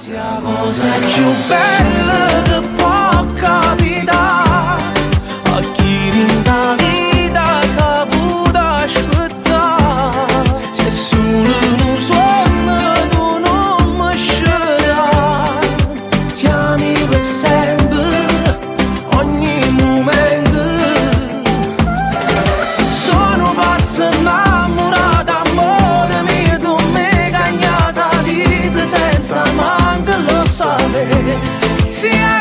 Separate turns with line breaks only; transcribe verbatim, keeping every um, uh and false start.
sia cosa più bella che può capitare a chi vinta vita saputo aspettare. Se solo un sogno tu non mi sceglierai, siamo per sempre ogni momento. Sono pazzo innamorato, amore mio, tu mi cagnata vita senza manco lo sapere.